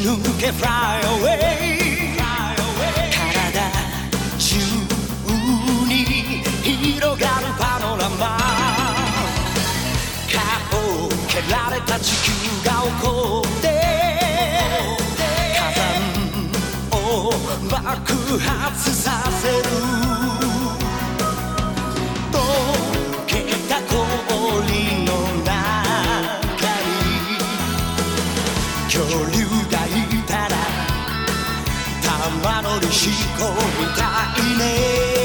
抜け Fly away 体中に広がるパノラマ顔を蹴られた地球が起こって火山を爆発させる溶けた氷の中に恐竜がいたら玉乗りしこみたいね